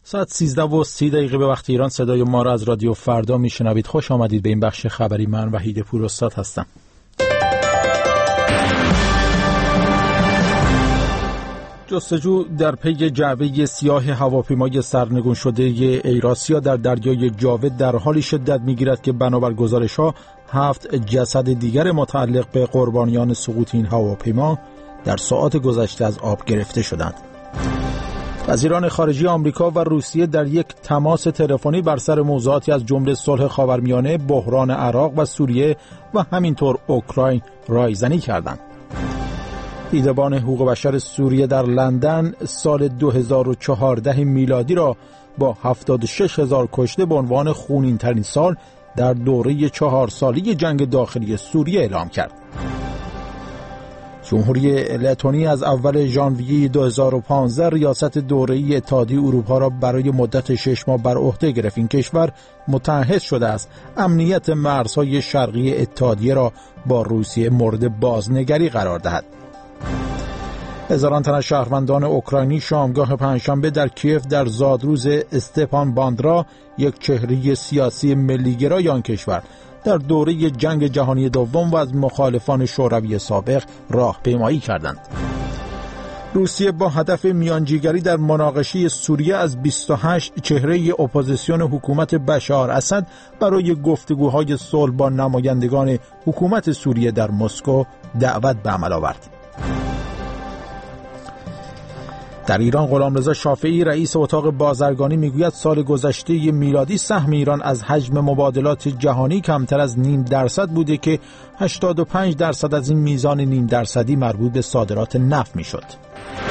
ساعت 13:30 به وقت ایران صدای ما را از رادیو فردا میشنوید. خوش آمدید به این بخش خبری. من وحید پوراستاد هستم. جستجو در پی جعبه سیاه هواپیمای سرنگون شده ایراسیا در دریای جاود در حالی شدت می‌گیرد که بنابر گزارش‌ها 7 جسد دیگر متعلق به قربانیان سقوط این هواپیما در ساعات گذشته از آب گرفته شدند. وزیران خارجه آمریکا و روسیه در یک تماس تلفنی بر سر موضوعاتی از جمله صلح خاورمیانه، بحران عراق و سوریه و همینطور اوکراین رایزنی کردند. دیدبان حقوق بشر سوریه در لندن سال 2014 میلادی را با 76,000 کشته به عنوان خونین‌ترین سال در دوره 4 سالی جنگ داخلی سوریه اعلام کرد. جمهوری لتونی از اول ژانویه 2015 ریاست دوره‌ای اتحادیه اروپا را برای مدت 6 ماه بر عهده گرفت. این کشور متعهد شده است امنیت مرزهای شرقی اتحادیه را با روسیه مورد بازنگری قرار دهد. هزاران تن از شهروندان اوکراینی شامگاه پنجشنبه در کیف در زادروز استپان باندرا، یک چهره سیاسی ملیگرای آن کشور، در دوره جنگ جهانی دوم و از مخالفان شوروی سابق راهپیمایی کردند. روسیه با هدف میانجیگری در مناقشه سوریه از 28 چهره اپوزیسیون حکومت بشار اسد برای گفتگوهای صلح با نمایندگان حکومت سوریه در مسکو دعوت به عمل آورد. در ایران غلامرضا شافعی رئیس اتاق بازرگانی میگوید سال گذشته میلادی سهم ایران از حجم مبادلات جهانی کمتر از 0.5% بوده که 85% از این میزان 0.5% مربوط به صادرات نفت میشد.